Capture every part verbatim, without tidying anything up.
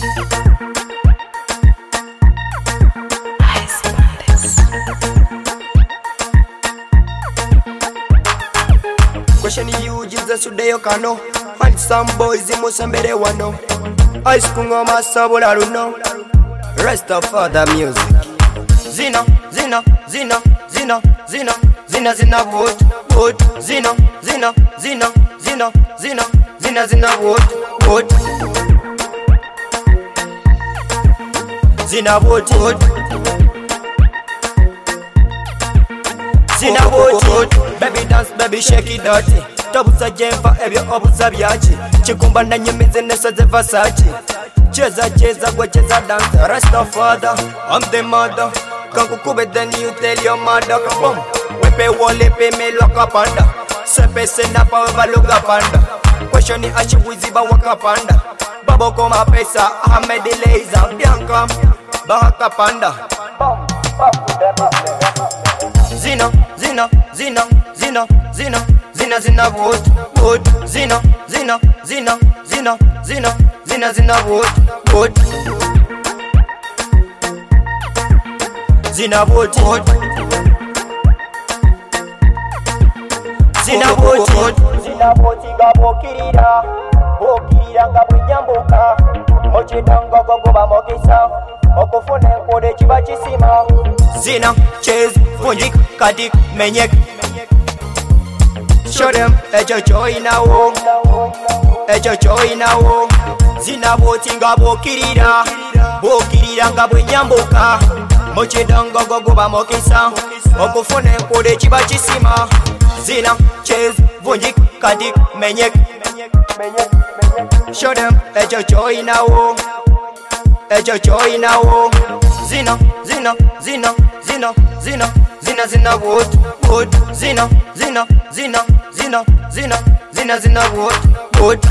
Question you Jesus today you can know. And some boys in Musambere wano. Ice kungo masabula runo. Rest of other music. Zina, Zina, Zina, Zina, Zina, Zina, Zina, vote, vote. Zina, Zina, Zina, Zina, Zina, Zina, Zina, vote, vote. Zina, vote, vote. Zina, vote, vote. Baby dance, baby shake it dirty. Tabuza jemfa ebyo obuza byachi. Chikumba na nyemize nesa ze Versace. Cheza cheza go cheza dance. Rest of father, I'm the mother. Kanku kube then you tell your mother. Come wepe wole pe me loka panda. Sepe sena pa weba loka panda. Question ni achi wiziba waka panda. Babo koma pesa Ahmed Leiza Bianca Bahaka panda. Zina, Zina, Zina, Zina, Zina, Zina, Zina, vote, vote. Zina, Zina, Zina, Zina, Zina, Zina, Zina, vote, vote. Zina, vote, vote. Zina, vote, vote. Zina, vote, nga bokirira, bokirira nga bwenyambuka. Mochidanga gogoba mogisa, okufune nkode chiba chisima. Zina, chase, funjik, kadik, menyek. Show them, echo joy now, echo joy now. Zina vote nga bokirira, bokirira nga bwenyambuka. Mochidanga gogoba mogisa, okufune nkode chiba chisima. Zina, chase, funjik, kadik, menyek. Show them, echo joy now, echo joy now. Zina, Zina, Zina, Zina, Zina, Zina, Zina, vote, vote. Zina, Zina, Zina, Zina, Zina, Zina, Zina, vote, vote.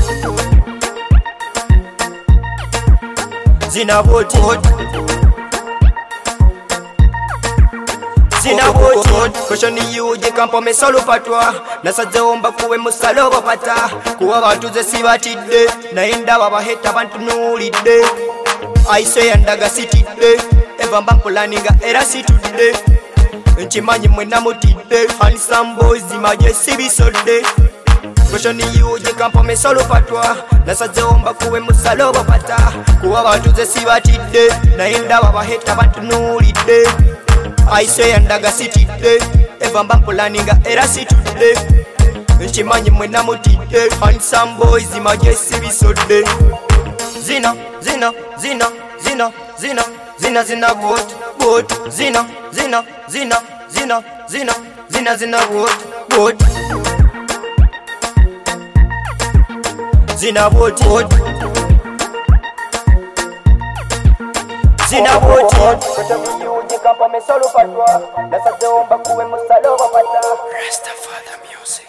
Zina, vote, vote. Zina, vote, vote. Question you je kampo me solo patwa. Nasaze omba kuwe musalo bapata. Kuwa batuze sibatidde. Naenda babaheta bantu nulidde. I say andaga city day. Eva mbampulaninga era situde. Nchimanyi mwena mutide. Handsome boys imaje sibisode. Question you je kampo me solo patwa. Nasaze omba kuwe musalo bapata. Kuwa batuze sibatidde. Naenda babaheta bantu nulidde. I say andaga city day. Eva mbampulaninga era situde. Nchimanyi mwena mutide. Handsome boys imaje sibisode. Zina, Zina, Zina, Zina, Zina, Zina, Zina, vote, vote. Zina, Zina, Zina, Zina, Zina, Zina, Zina, vote, vote. Zina, vote, vote. Zina, vote, vote. Rest of the music.